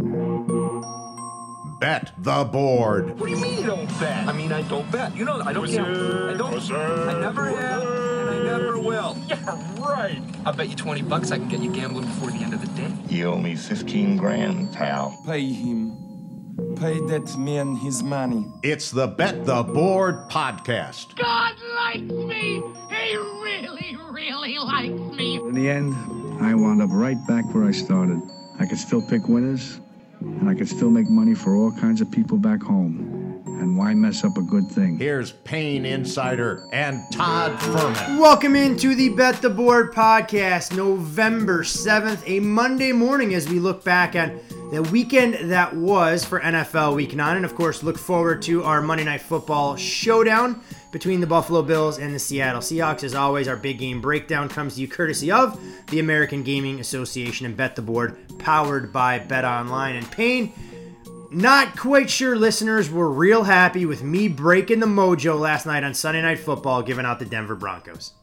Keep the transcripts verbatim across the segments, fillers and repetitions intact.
Bet the board. What do you mean you don't bet? I mean, I don't bet. You know, I don't gamble. I don't. I never have, and I never will. Yeah, right. I'll bet you twenty bucks I can get you gambling before the end of the day. You owe me fifteen grand, pal. Pay him. Pay that man his money. It's the Bet the Board podcast. God likes me. He really, really likes me. In the end, I wound up right back where I started. I could still pick winners, and I could still make money for all kinds of people back home. And why mess up a good thing? Here's Payne Insider and Todd Furman. Welcome into the Bet the Board podcast, November seventh, a Monday morning as we look back at the weekend that was for N F L Week nine. And of course, look forward to our Monday Night Football showdown between the Buffalo Bills and the Seattle Seahawks. As always, our big game breakdown comes to you courtesy of the American Gaming Association and Bet the Board, powered by BetOnline. And Payne, not quite sure listeners were real happy with me breaking the mojo last night on Sunday Night Football, giving out the Denver Broncos.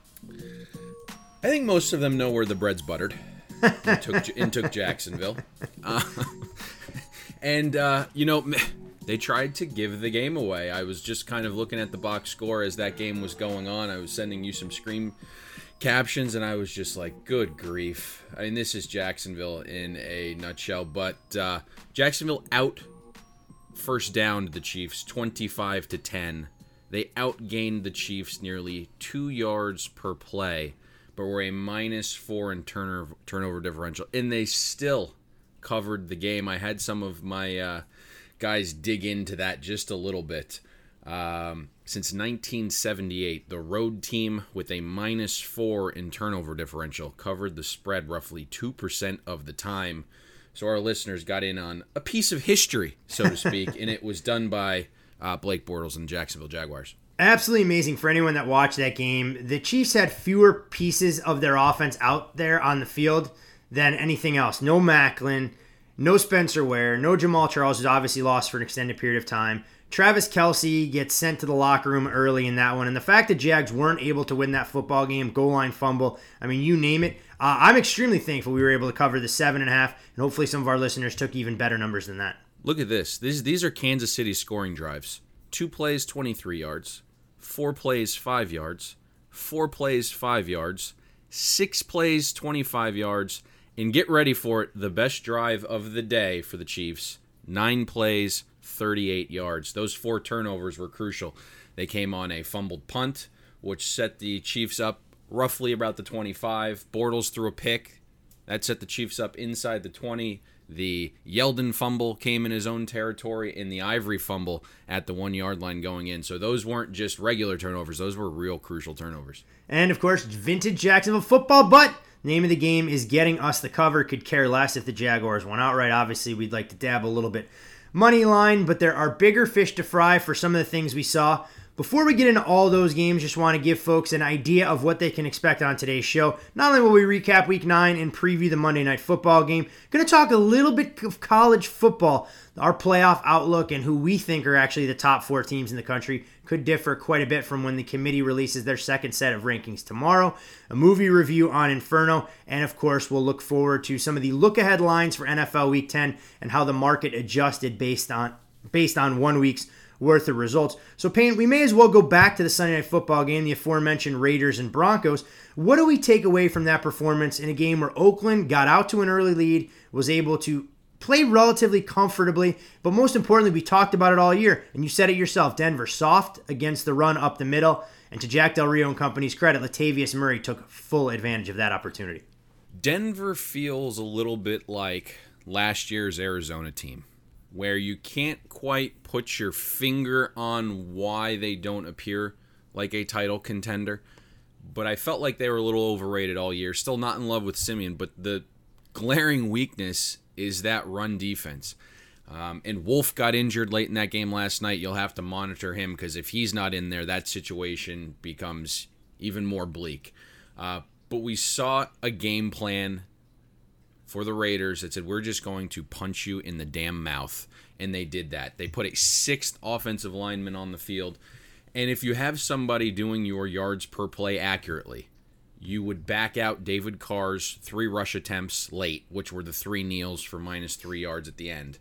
I think most of them know where the bread's buttered. and, took, and took Jacksonville. Uh, and, uh, you know, they tried to give the game away. I was just kind of looking at the box score as that game was going on. I was sending you some screen captions, and I was just like, good grief. I mean, this is Jacksonville in a nutshell. But uh, Jacksonville out first down to the Chiefs, twenty-five to ten. They outgained the Chiefs nearly two yards per play, but were a minus four in turnover, turnover differential. And they still covered the game. I had some of my uh, guys dig into that just a little bit. Um, since nineteen seventy-eight, the road team with a minus four in turnover differential covered the spread roughly two percent of the time. So our listeners got in on a piece of history, so to speak, and it was done by uh, Blake Bortles and the Jacksonville Jaguars. Absolutely amazing for anyone that watched that game. The Chiefs had fewer pieces of their offense out there on the field than anything else. No Macklin, no Spencer Ware, no Jamal Charles, who's obviously lost for an extended period of time. Travis Kelce gets sent to the locker room early in that one. And the fact that Jags weren't able to win that football game, goal line fumble, I mean, you name it. Uh, I'm extremely thankful we were able to cover the seven and a half, and hopefully some of our listeners took even better numbers than that. Look at this. These, these are Kansas City scoring drives. Two plays, twenty-three yards. Four plays, five yards. Four plays, five yards. Six plays, twenty-five yards. And get ready for it, the best drive of the day for the Chiefs. Nine plays, thirty-eight yards. Those four turnovers were crucial. They came on a fumbled punt, which set the Chiefs up roughly about the twenty-five. Bortles threw a pick. That set the Chiefs up inside the twenty. The Yeldon fumble came in his own territory, and the Ivory fumble at the one-yard line going in. So those weren't just regular turnovers. Those were real crucial turnovers. And, of course, vintage Jacksonville football, but name of the game is getting us the cover. Could care less if the Jaguars won outright. Obviously, we'd like to dab a little bit money line, but there are bigger fish to fry for some of the things we saw. Before we get into all those games, just want to give folks an idea of what they can expect on today's show. Not only will we recap Week nine and preview the Monday Night Football game, going to talk a little bit of college football, our playoff outlook, and who we think are actually the top four teams in the country. Could differ quite a bit from when the committee releases their second set of rankings tomorrow. A movie review on Inferno, and of course, we'll look forward to some of the look-ahead lines for N F L Week ten and how the market adjusted based on based on one week's worth of results. So, Payne, we may as well go back to the Sunday Night Football game, the aforementioned Raiders and Broncos. What do we take away from that performance in a game where Oakland got out to an early lead, was able to play relatively comfortably, but most importantly, we talked about it all year, and you said it yourself, Denver soft against the run up the middle, and to Jack Del Rio and company's credit, Latavius Murray took full advantage of that opportunity. Denver feels a little bit like last year's Arizona team, where you can't quite put your finger on why they don't appear like a title contender. But I felt like they were a little overrated all year. Still not in love with Simeon, but the glaring weakness is that run defense. Um, and Wolf got injured late in that game last night. You'll have to monitor him because if he's not in there, that situation becomes even more bleak. Uh, but we saw a game plan for the Raiders that said, we're just going to punch you in the damn mouth. And they did that. They put a sixth offensive lineman on the field. And if you have somebody doing your yards per play accurately, you would back out David Carr's three rush attempts late, which were the three kneels for minus three yards at the end.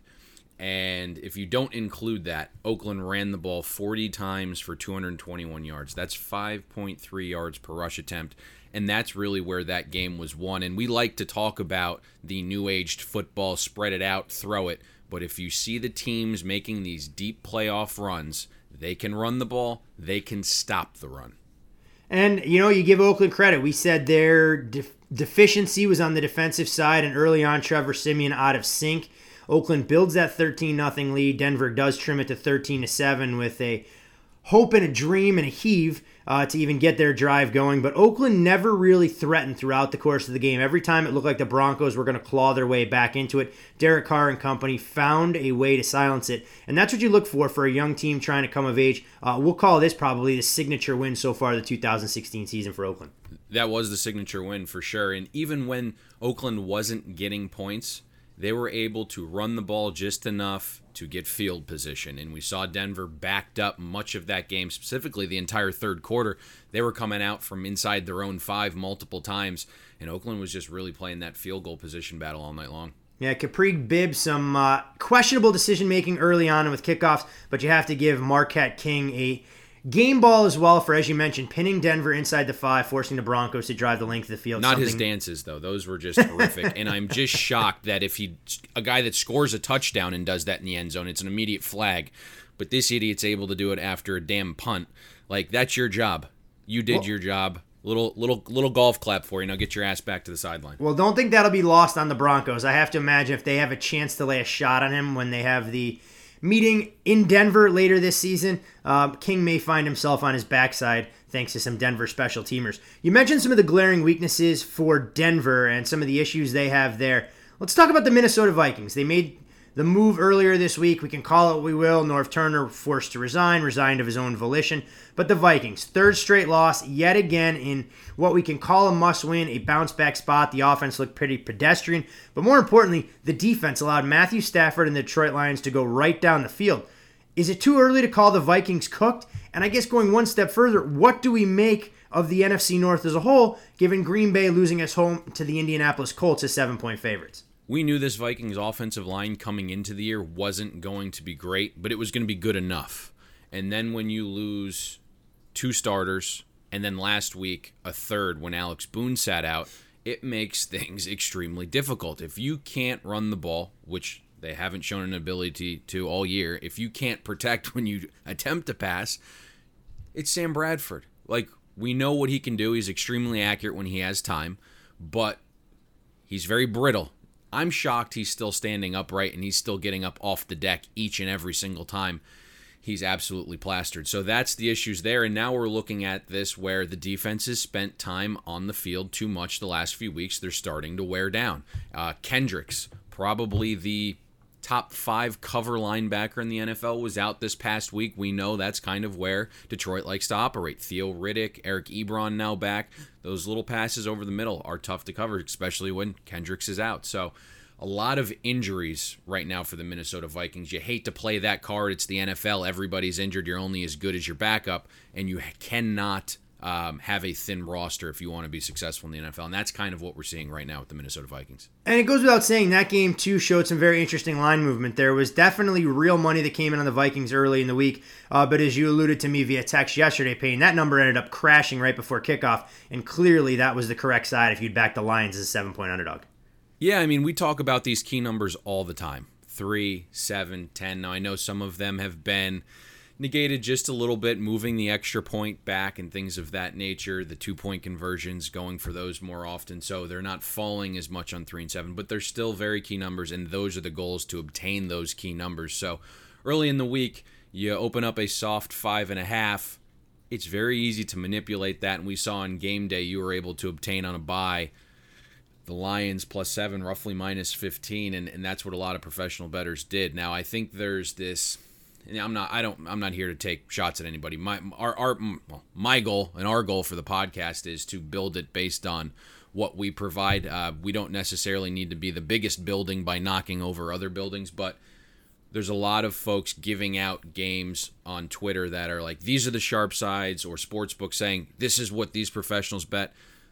And if you don't include that, Oakland ran the ball forty times for two hundred twenty-one yards. That's five point three yards per rush attempt. And that's really where that game was won. And we like to talk about the new-aged football, spread it out, throw it. But if you see the teams making these deep playoff runs, they can run the ball, they can stop the run. And, you know, you give Oakland credit. We said their def- deficiency was on the defensive side, and early on, Trevor Siemian out of sync. Oakland builds that thirteen nothing lead. Denver does trim it to thirteen to seven with a hope and a dream and a heave uh, to even get their drive going. But Oakland never really threatened throughout the course of the game. Every time it looked like the Broncos were going to claw their way back into it, Derek Carr and company found a way to silence it. And that's what you look for for a young team trying to come of age. Uh, we'll call this probably the signature win so far the two thousand sixteen season for Oakland. That was the signature win for sure. And even when Oakland wasn't getting points, they were able to run the ball just enough to get field position. And we saw Denver backed up much of that game, specifically the entire third quarter. They were coming out from inside their own five multiple times, and Oakland was just really playing that field goal position battle all night long. Yeah, Capri Bibb, some uh, questionable decision-making early on with kickoffs, but you have to give Marquette King a game ball as well for, as you mentioned, pinning Denver inside the five, forcing the Broncos to drive the length of the field. Not Something... his dances, though. Those were just horrific. And I'm just shocked that if he, a guy that scores a touchdown and does that in the end zone, it's an immediate flag. But this idiot's able to do it after a damn punt. Like, that's your job. You did well, your job. Little little little golf clap for you. Now get your ass back to the sideline. Well, don't think that'll be lost on the Broncos. I have to imagine if they have a chance to lay a shot on him when they have the meeting in Denver later this season, uh, King may find himself on his backside thanks to some Denver special teamers. You mentioned some of the glaring weaknesses for Denver and some of the issues they have there. Let's talk about the Minnesota Vikings. They made the move earlier this week. We can call it what we will. Norv Turner forced to resign, resigned of his own volition. But the Vikings, third straight loss, yet again in what we can call a must-win, a bounce-back spot. The offense looked pretty pedestrian. But more importantly, the defense allowed Matthew Stafford and the Detroit Lions to go right down the field. Is it too early to call the Vikings cooked? And I guess going one step further, what do we make of the N F C North as a whole, given Green Bay losing us home to the Indianapolis Colts as seven-point favorites? We knew this Vikings offensive line coming into the year wasn't going to be great, but it was going to be good enough. And then when you lose two starters, and then last week a third when Alex Boone sat out, it makes things extremely difficult. If you can't run the ball, which they haven't shown an ability to all year, if you can't protect when you attempt to pass, it's Sam Bradford. Like, we know what he can do. He's extremely accurate when he has time, but he's very brittle. I'm shocked he's still standing upright and he's still getting up off the deck each and every single time. He's absolutely plastered. So that's the issues there. And now we're looking at this where the defense has spent time on the field too much the last few weeks. They're starting to wear down. Uh, Kendricks, probably the top five cover linebacker in the N F L, was out this past week. We know that's kind of where Detroit likes to operate. Theo Riddick, Eric Ebron now back. Those little passes over the middle are tough to cover, especially when Kendricks is out. So a lot of injuries right now for the Minnesota Vikings. You hate to play that card. It's the N F L. Everybody's injured. You're only as good as your backup, and you cannot um, have a thin roster if you want to be successful in the N F L. And that's kind of what we're seeing right now with the Minnesota Vikings. And it goes without saying, that game, too, showed some very interesting line movement. There was definitely real money that came in on the Vikings early in the week. Uh, but as you alluded to me via text yesterday, Payne, that number ended up crashing right before kickoff. And clearly that was the correct side if you'd back the Lions as a seven-point underdog. Yeah, I mean, we talk about these key numbers all the time. Three, seven, ten. Now, I know some of them have been negated just a little bit, moving the extra point back and things of that nature, the two-point conversions, going for those more often, so they're not falling as much on three and seven, but they're still very key numbers, and those are the goals to obtain those key numbers. So early in the week, you open up a soft five and a half. It's very easy to manipulate that, and we saw on game day you were able to obtain on a bye the Lions plus seven, roughly minus fifteen, and, and that's what a lot of professional bettors did. Now, I think there's this, and I'm not, I don't, I'm not here to take shots at anybody. My, our, our, well, my goal and our goal for the podcast is to build it based on what we provide. Uh, we don't necessarily need to be the biggest building by knocking over other buildings, but there's a lot of folks giving out games on Twitter that are like, these are the sharp sides, or sportsbook saying this is what these professionals bet.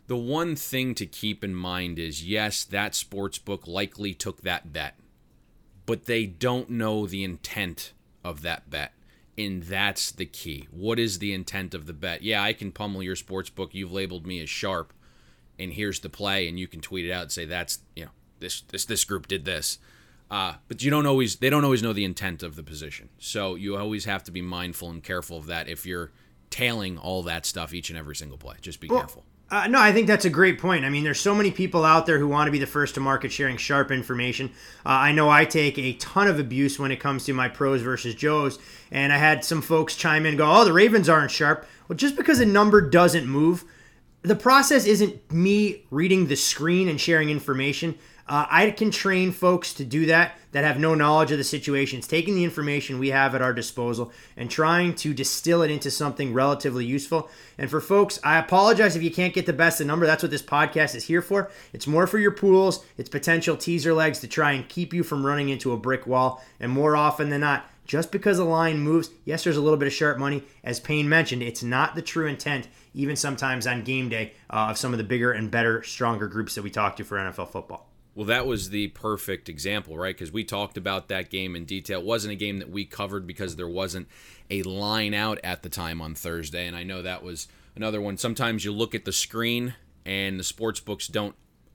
The one thing to keep in mind is, yes, that sportsbook likely took that bet, but they don't know the intent of that bet. And that's the key. What is the intent of the bet? Yeah, I can pummel your sportsbook. You've labeled me as sharp, and here's the play, and you can tweet it out and say that's, you know, this this this group did this. Uh, but you don't always they don't always know the intent of the position. So you always have to be mindful and careful of that if you're tailing all that stuff each and every single play. Just be well, careful. Uh, no, I think that's a great point. I mean, there's so many people out there who want to be the first to market sharing sharp information. Uh, I know I take a ton of abuse when it comes to my pros versus Joes, and I had some folks chime in and go, oh, the Ravens aren't sharp. Well, just because a number doesn't move, the process isn't me reading the screen and sharing information. Uh, I can train folks to do that that have no knowledge of the situations, taking the information we have at our disposal and trying to distill it into something relatively useful. And for folks, I apologize if you can't get the best of number. That's what this podcast is here for. It's more for your pools. It's potential teaser legs to try and keep you from running into a brick wall. And more often than not, just because a line moves, yes, there's a little bit of sharp money. As Payne mentioned, it's not the true intent, even sometimes on game day, uh, of some of the bigger and better, stronger groups that we talk to for N F L football. Well, that was the perfect example, right? Because we talked about that game in detail. It wasn't a game that we covered because there wasn't a line out at the time on Thursday, and I know that was another one. Sometimes you look at the screen and the sports books don't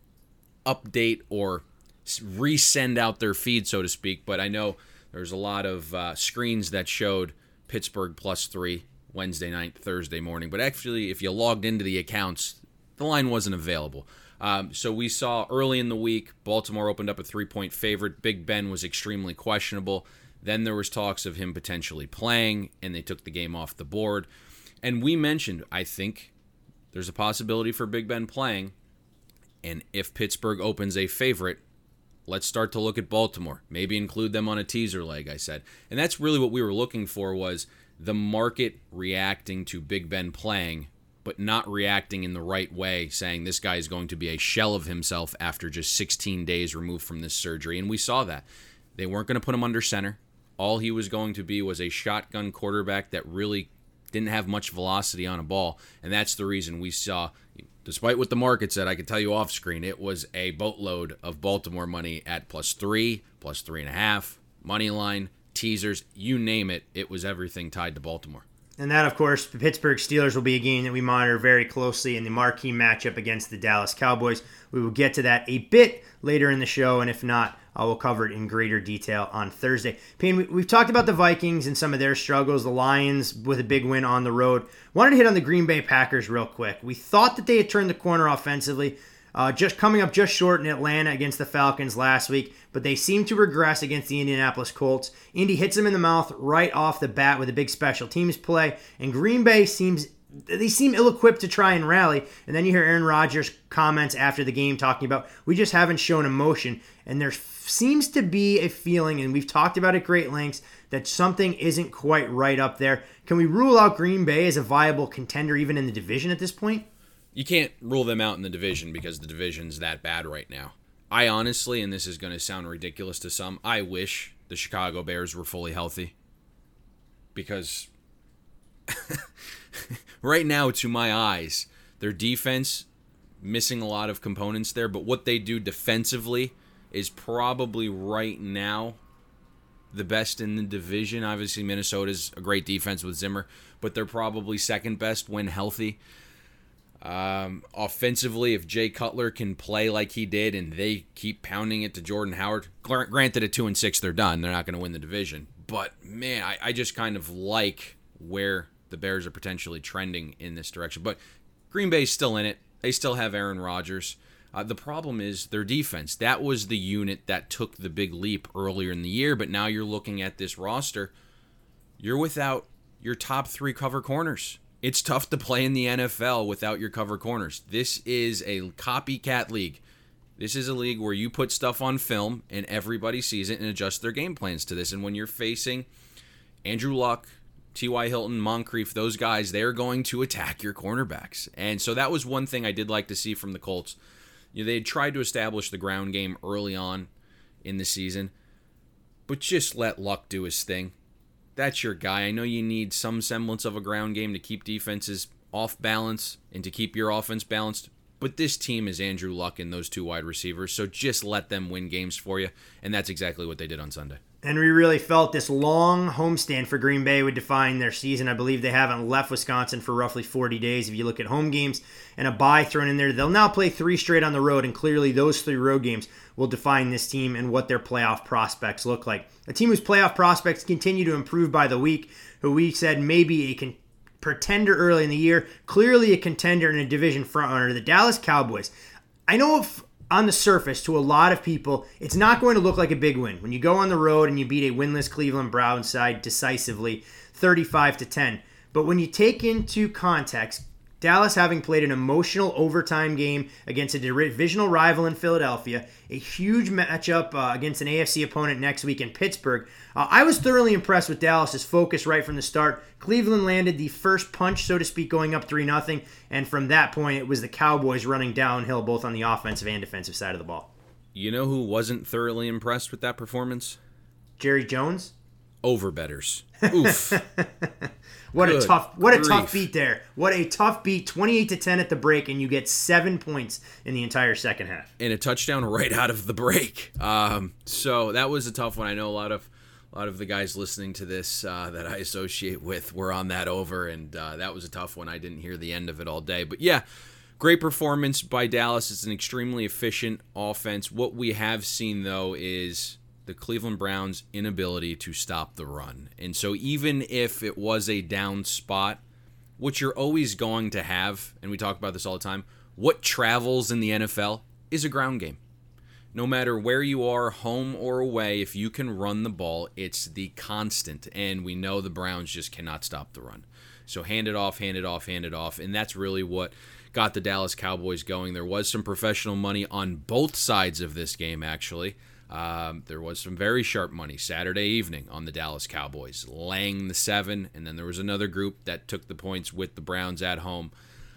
update or resend out their feed, so to speak, but I know there's a lot of uh, screens that showed Pittsburgh plus three Wednesday night, Thursday morning, but actually if you logged into the accounts, the line wasn't available. Um, so we saw early in the week, Baltimore opened up a three-point favorite. Big Ben was extremely questionable. Then there was talks of him potentially playing, and they took the game off the board. And we mentioned, I think there's a possibility for Big Ben playing. And if Pittsburgh opens a favorite, let's start to look at Baltimore. Maybe include them on a teaser leg, I said. And that's really what we were looking for, was the market reacting to Big Ben playing, but not reacting in the right way, saying this guy is going to be a shell of himself after just sixteen days removed from this surgery. And we saw that. They weren't going to put him under center. All he was going to be was a shotgun quarterback that really didn't have much velocity on a ball. And that's the reason we saw, despite what the market said, I could tell you off screen, it was a boatload of Baltimore money at plus three, plus three and a half, money line, teasers, you name it. It was everything tied to Baltimore. And that, of course, the Pittsburgh Steelers will be a game that we monitor very closely in the marquee matchup against the Dallas Cowboys. We will get to that a bit later in the show, and if not, I will cover it in greater detail on Thursday. Payne, we've talked about the Vikings and some of their struggles, the Lions with a big win on the road. Wanted to hit on the Green Bay Packers real quick. We thought that they had turned the corner offensively, uh, just coming up just short in Atlanta against the Falcons last week, but they seem to regress against the Indianapolis Colts. Indy hits them in the mouth right off the bat with a big special teams play, and Green Bay seems they seem ill-equipped to try and rally. And then you hear Aaron Rodgers' comments after the game talking about, we just haven't shown emotion, and there seems to be a feeling, and we've talked about it great lengths, that something isn't quite right up there. Can we rule out Green Bay as a viable contender even in the division at this point? You can't rule them out in the division because the division's that bad right now. I honestly, and this is going to sound ridiculous to some, I wish the Chicago Bears were fully healthy. Because right now, to my eyes, their defense, missing a lot of components there, but what they do defensively is probably right now the best in the division. Obviously, Minnesota's a great defense with Zimmer, but they're probably second best when healthy. Um, offensively, if Jay Cutler can play like he did and they keep pounding it to Jordan Howard, granted at two and six they're done, they're not going to win the division. But man, I, I just kind of like where the Bears are potentially trending in this direction. But Green Bay's still in it. They still have Aaron Rodgers. Uh, the problem is their defense. That was the unit that took the big leap earlier in the year, but now you're looking at this roster. You're without your top three cover corners. It's tough to play in the N F L without your cover corners. This is a copycat league. This is a league where you put stuff on film and everybody sees it and adjusts their game plans to this. And when you're facing Andrew Luck, T Y. Hilton, Moncrief, those guys, they're going to attack your cornerbacks. And so that was one thing I did like to see from the Colts. You know, they had tried to establish the ground game early on in the season, but just let Luck do his thing. That's your guy. I know you need some semblance of a ground game to keep defenses off balance and to keep your offense balanced. But this team is Andrew Luck and those two wide receivers, so just let them win games for you, and that's exactly what they did on Sunday. And we really felt this long homestand for Green Bay would define their season. I believe they haven't left Wisconsin for roughly forty days. If you look at home games and a bye thrown in there, they'll now play three straight on the road, and clearly those three road games will define this team and what their playoff prospects look like. A team whose playoff prospects continue to improve by the week, who we said maybe a con- pretender early in the year, clearly a contender and a division frontrunner, the Dallas Cowboys. I know if on the surface, to a lot of people, it's not going to look like a big win. When you go on the road and you beat a winless Cleveland Browns side decisively, thirty-five to ten. But when you take into context, Dallas having played an emotional overtime game against a divisional rival in Philadelphia, a huge matchup uh, against an A F C opponent next week in Pittsburgh, uh, I was thoroughly impressed with Dallas's focus right from the start. Cleveland landed the first punch, so to speak, going up three nothing, and from that point, it was the Cowboys running downhill both on the offensive and defensive side of the ball. You know who wasn't thoroughly impressed with that performance? Jerry Jones? Overbetters. Oof. What Good a tough what grief. a tough beat there. What a tough beat. twenty-eight to ten at the break, and you get seven points in the entire second half. And a touchdown right out of the break. Um, so that was a tough one. I know a lot of a lot of the guys listening to this uh, that I associate with were on that over, and uh, that was a tough one. I didn't hear the end of it all day. But yeah, great performance by Dallas. It's an extremely efficient offense. What we have seen, though, is the Cleveland Browns' inability to stop the run. And so even if it was a down spot, which you're always going to have, and we talk about this all the time, what travels in the N F L is a ground game. No matter where you are, home or away, if you can run the ball, it's the constant. And we know the Browns just cannot stop the run. So hand it off, hand it off, hand it off. And that's really what got the Dallas Cowboys going. There was some professional money on both sides of this game, actually. Um, there was some very sharp money Saturday evening on the Dallas Cowboys, laying the seven, and then there was another group that took the points with the Browns at home.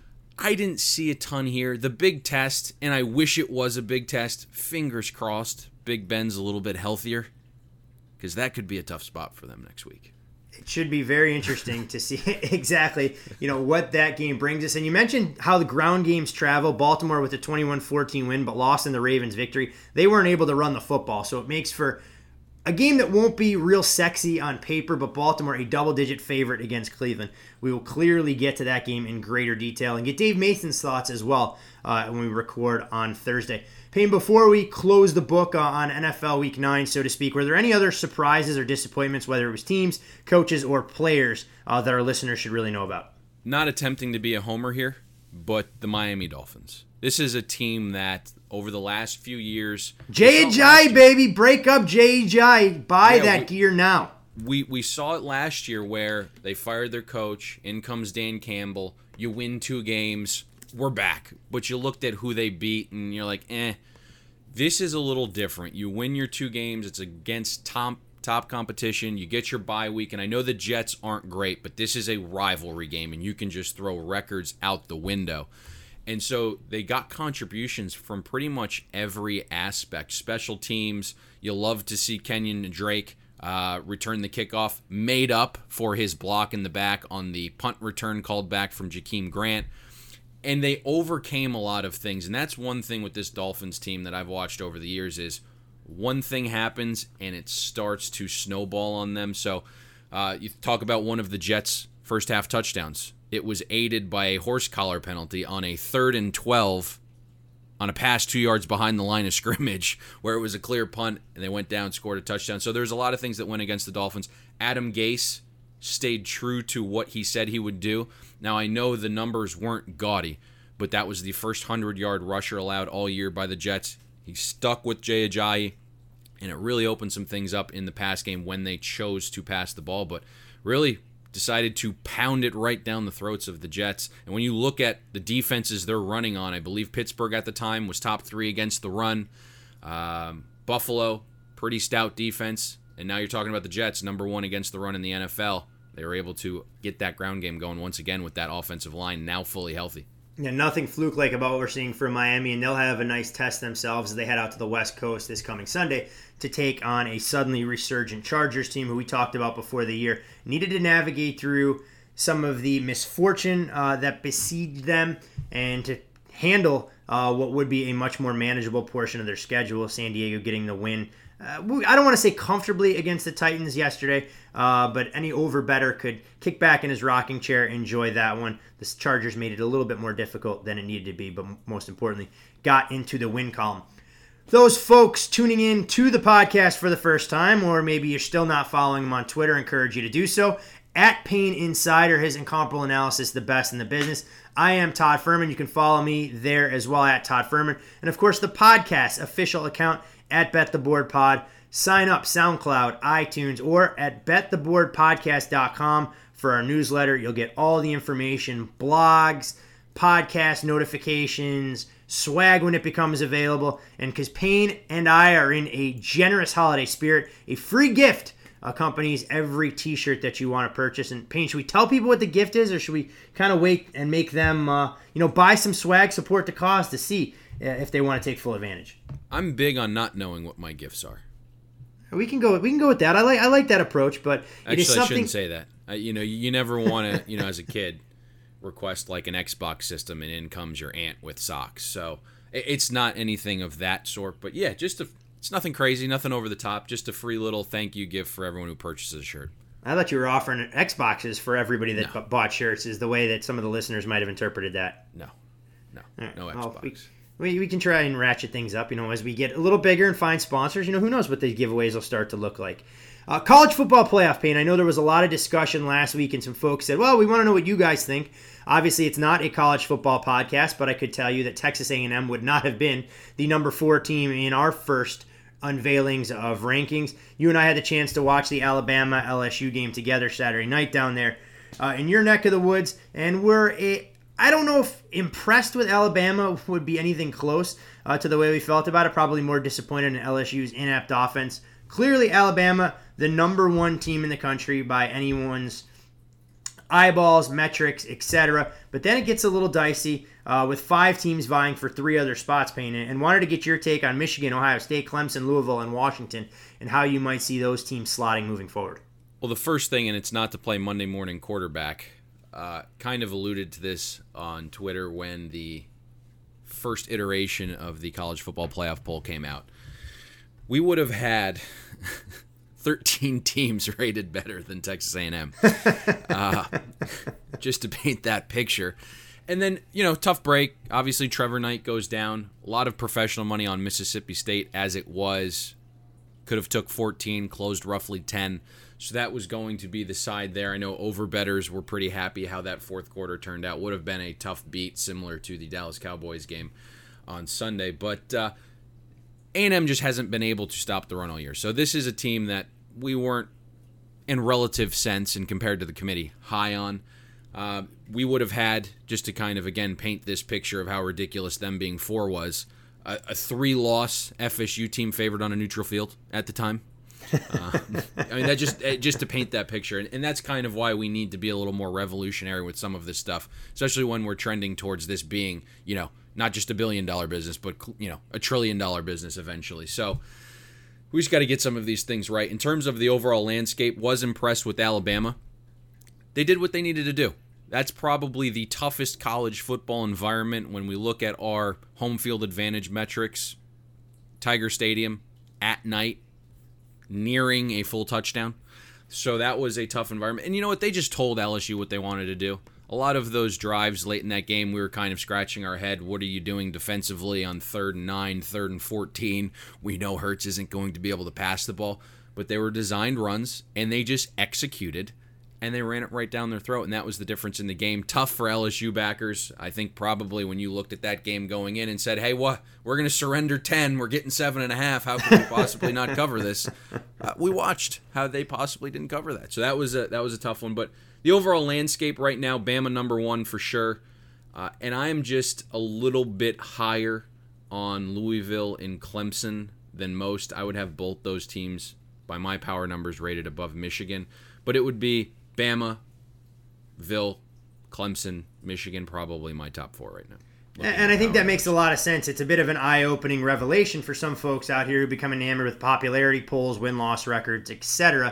I didn't see a ton here. The big test, and I wish it was a big test, fingers crossed, Big Ben's a little bit healthier, because that could be a tough spot for them next week. It should be very interesting to see exactly, you know, what that game brings us. And you mentioned how the ground games travel. Baltimore with a twenty-one fourteen win, but lost in the Ravens victory. They weren't able to run the football, so it makes for a game that won't be real sexy on paper, but Baltimore a double-digit favorite against Cleveland. We will clearly get to that game in greater detail and get Dave Mason's thoughts as well uh, when we record on Thursday. Payne, before we close the book uh, on N F L Week nine, so to speak, were there any other surprises or disappointments, whether it was teams, coaches, or players, uh, that our listeners should really know about? Not attempting to be a homer here, but the Miami Dolphins. This is a team that over the last few years... J H I, baby! Break up J H I! Buy Yeah, that we- gear now. We we saw it last year where they fired their coach, in comes Dan Campbell, you win two games, we're back. But you looked at who they beat and you're like, eh, this is a little different. You win your two games, it's against top, top competition, you get your bye week, and I know the Jets aren't great, but this is a rivalry game and you can just throw records out the window. And so they got contributions from pretty much every aspect. Special teams, you love to see Kenyon Drake Uh, return the kickoff, made up for his block in the back on the punt return called back from Jakeem Grant. And they overcame a lot of things. And that's one thing with this Dolphins team that I've watched over the years is one thing happens and it starts to snowball on them. So uh, you talk about one of the Jets' first half touchdowns. It was aided by a horse collar penalty on a third and twelve on a pass two yards behind the line of scrimmage where it was a clear punt and they went down, scored a touchdown. So there's a lot of things that went against the Dolphins. Adam Gase stayed true to what he said he would do. Now, I know the numbers weren't gaudy, but that was the first hundred-yard rusher allowed all year by the Jets. He stuck with Jay Ajayi, and it really opened some things up in the pass game when they chose to pass the ball, but really decided to pound it right down the throats of the Jets. And when you look at the defenses they're running on, I believe Pittsburgh at the time was top three against the run. Um, Buffalo, pretty stout defense. And now you're talking about the Jets, number one against the run in the N F L. They were able to get that ground game going once again with that offensive line now fully healthy. Yeah, nothing fluke-like about what we're seeing from Miami, and they'll have a nice test themselves as they head out to the West Coast this coming Sunday to take on a suddenly resurgent Chargers team who we talked about before the year. Needed to navigate through some of the misfortune uh, that besieged them and to handle uh, what would be a much more manageable portion of their schedule. San Diego getting the win. Uh, I don't want to say comfortably against the Titans yesterday, uh, but any over-better could kick back in his rocking chair, enjoy that one. The Chargers made it a little bit more difficult than it needed to be, but most importantly, got into the win column. Those folks tuning in to the podcast for the first time, or maybe you're still not following him on Twitter, I encourage you to do so. At Payne Insider, his incomparable analysis, the best in the business. I am Todd Furman. You can follow me there as well, at Todd Furman. And of course, the podcast official account at Bet the Board Pod. Sign up SoundCloud, iTunes, or at bet the board podcast dot com for our newsletter. You'll get all the information, blogs, podcast notifications, swag when it becomes available. And because Payne and I are in a generous holiday spirit, a free gift accompanies every t-shirt that you want to purchase. And Payne, should we tell people what the gift is, or should we kind of wait and make them, uh, you know, buy some swag, support the cause to see uh, if they want to take full advantage? I'm big on not knowing what my gifts are. We can go. We can go with that. I like. I like that approach. But actually, it is something... I shouldn't say that. I, you know, you never want to. You know, as a kid, request like an Xbox system, and in comes your aunt with socks. So it's not anything of that sort. But yeah, just a. It's nothing crazy, nothing over the top. Just a free little thank you gift for everyone who purchases a shirt. I thought you were offering Xboxes for everybody that no. b- bought shirts. Is the way that some of the listeners might have interpreted that. No, no, right. no Xbox. Well, we, We, we can try and ratchet things up, you know, as we get a little bigger and find sponsors. You know, who knows what the giveaways will start to look like. Uh, college football playoff, Payne. I know there was a lot of discussion last week, and some folks said, well, we want to know what you guys think. Obviously, it's not a college football podcast, but I could tell you that Texas A and M would not have been the number four team in our first unveilings of rankings. You and I had the chance to watch the Alabama L S U game together Saturday night down there uh, in your neck of the woods, and we're a... I don't know if impressed with Alabama would be anything close uh, to the way we felt about it. Probably more disappointed in L S U's inept offense. Clearly, Alabama, the number one team in the country by anyone's eyeballs, metrics, et cetera. But then it gets a little dicey uh, with five teams vying for three other spots, Payne. And wanted to get your take on Michigan, Ohio State, Clemson, Louisville, and Washington, and how you might see those teams slotting moving forward. Well, the first thing, and it's not to play Monday morning quarterback, Uh, kind of alluded to this on Twitter when the first iteration of the college football playoff poll came out. We would have had thirteen teams rated better than Texas A and M, uh, just to paint that picture. And then, you know, tough break. Obviously, Trevor Knight goes down. A lot of professional money on Mississippi State as it was. Could have took fourteen, closed roughly ten. So that was going to be the side there. I know overbettors were pretty happy how that fourth quarter turned out. Would have been a tough beat, similar to the Dallas Cowboys game on Sunday. But uh, A and M just hasn't been able to stop the run all year. So this is a team that we weren't, in relative sense and compared to the committee, high on. Uh, we would have had, just to kind of, again, paint this picture of how ridiculous them being four was, a, a three-loss F S U team favored on a neutral field at the time. uh, I mean, that just just to paint that picture, and, and that's kind of why we need to be a little more revolutionary with some of this stuff, especially when we're trending towards this being, you know, not just a billion dollar business, but, you know, a trillion dollar business eventually. So we just got to get some of these things right. In terms of the overall landscape, was impressed with Alabama. They did what they needed to do. That's probably the toughest college football environment when we look at our home field advantage metrics. Tiger Stadium at night, nearing a full touchdown. So that was a tough environment. And you know what? They just told L S U what they wanted to do. A lot of those drives late in that game, we were kind of scratching our head. What are you doing defensively on third and nine, third and fourteen? We know Hurts isn't going to be able to pass the ball. But they were designed runs, and they just executed, and they ran it right down their throat, and that was the difference in the game. Tough for L S U backers. I think probably when you looked at that game going in and said, hey, what? We're going to surrender ten. We're getting seven and a half. How could we possibly not cover this? Uh, we watched how they possibly didn't cover that. So that was a, that was a tough one. But the overall landscape right now, Bama number one for sure. Uh, and I am just a little bit higher on Louisville and Clemson than most. I would have both those teams, by my power numbers, rated above Michigan. But it would be Bama, Ville, Clemson, Michigan, probably my top four right now. Looking and I think that makes a lot of sense. It's a bit of an eye-opening revelation for some folks out here who become enamored with popularity polls, win-loss records, et cetera.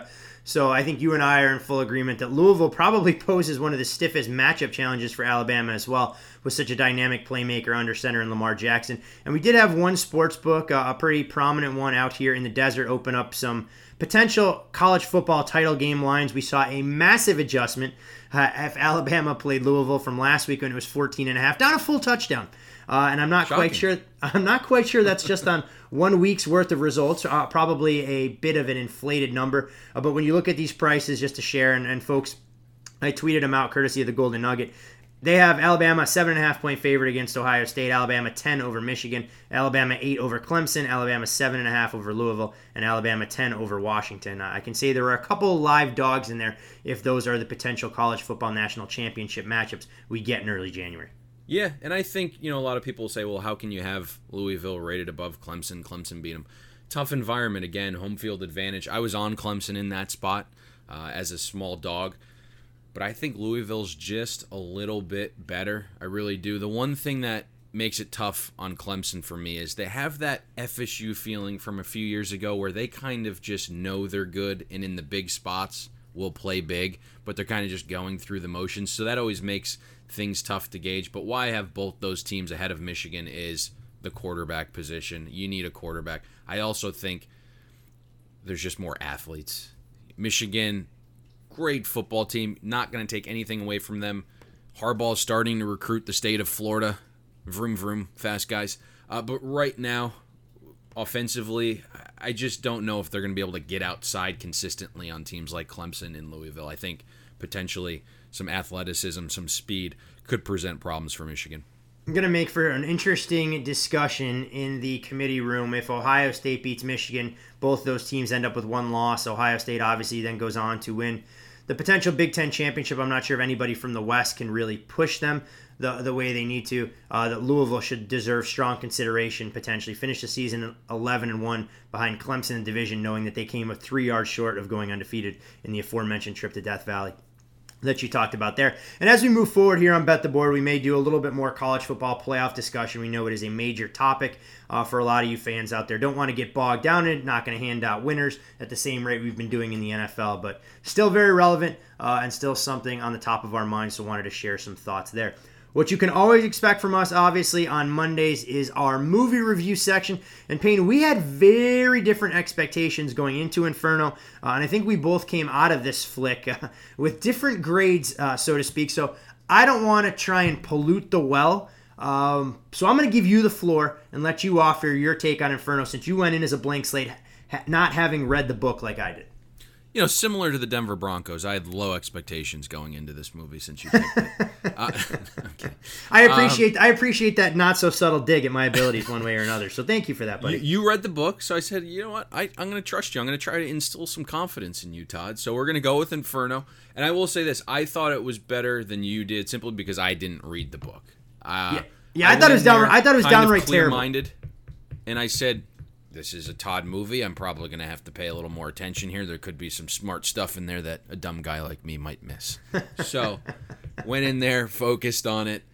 So I think you and I are in full agreement that Louisville probably poses one of the stiffest matchup challenges for Alabama as well, with such a dynamic playmaker under center in Lamar Jackson. And we did have one sports book, uh, a pretty prominent one out here in the desert, open up some potential college football title game lines. We saw a massive adjustment uh, if Alabama played Louisville from last week when it was fourteen and a half, down a full touchdown. Uh, and I'm not Shocking. quite sure. I'm not quite sure that's just on one week's worth of results. Uh, probably a bit of an inflated number. Uh, but when you look at these prices, just to share, and, and folks, I tweeted them out courtesy of the Golden Nugget. They have Alabama seven and a half point favorite against Ohio State. Alabama ten over Michigan. Alabama eight over Clemson. Alabama seven and a half over Louisville, and Alabama ten over Washington. Uh, I can say there are a couple live dogs in there if those are the potential college football national championship matchups we get in early January. Yeah, and I think, you know, a lot of people say, well, how can you have Louisville rated above Clemson? Clemson beat them. Tough environment, again, home field advantage. I was on Clemson in that spot uh, as a small dog, but I think Louisville's just a little bit better. I really do. The one thing that makes it tough on Clemson for me is they have that F S U feeling from a few years ago where they kind of just know they're good and in the big spots will play big, but they're kind of just going through the motions. So that always makes things tough to gauge. But why I have both those teams ahead of Michigan is the quarterback position. You need a quarterback. I also think there's just more athletes. Michigan, great football team. Not going to take anything away from them. Harbaugh's starting to recruit the state of Florida. Vroom, vroom, fast guys. Uh, but right now, offensively, I just don't know if they're going to be able to get outside consistently on teams like Clemson and Louisville. I think potentially some athleticism, some speed could present problems for Michigan. I'm going to make for an interesting discussion in the committee room. If Ohio State beats Michigan, both those teams end up with one loss. Ohio State obviously then goes on to win the potential Big Ten championship. I'm not sure if anybody from the West can really push them the the way they need to. Uh, that Louisville should deserve strong consideration, potentially finish the season eleven and one behind Clemson in division, knowing that they came a three yards short of going undefeated in the aforementioned trip to Death Valley that you talked about there. And as we move forward here on Bet the Board, we may do a little bit more college football playoff discussion. We know it is a major topic uh, for a lot of you fans out there. Don't want to get bogged down in it, not going to hand out winners at the same rate we've been doing in the N F L, but still very relevant uh, and still something on the top of our minds, so wanted to share some thoughts there. What you can always expect from us, obviously, on Mondays is our movie review section. And Payne, we had very different expectations going into Inferno, uh, and I think we both came out of this flick uh, with different grades, uh, so to speak. So I don't want to try and pollute the well. Um, so I'm going to give you the floor and let you offer your take on Inferno, since you went in as a blank slate, ha- not having read the book like I did. You know, similar to the Denver Broncos, I had low expectations going into this movie since you picked it. Uh, okay. I appreciate um, I appreciate that not so subtle dig at my abilities one way or another. So thank you for that, buddy. You, you read the book, so I said, you know what? I, I'm going to trust you. I'm going to try to instill some confidence in you, Todd. So we're going to go with Inferno. And I will say this. I thought it was better than you did simply because I didn't read the book. Uh, yeah, yeah I, I thought it was downright I thought it was downright clear-minded, and I said, this is a Todd movie. I'm probably going to have to pay a little more attention here. There could be some smart stuff in there that a dumb guy like me might miss. So, went in there, focused on it.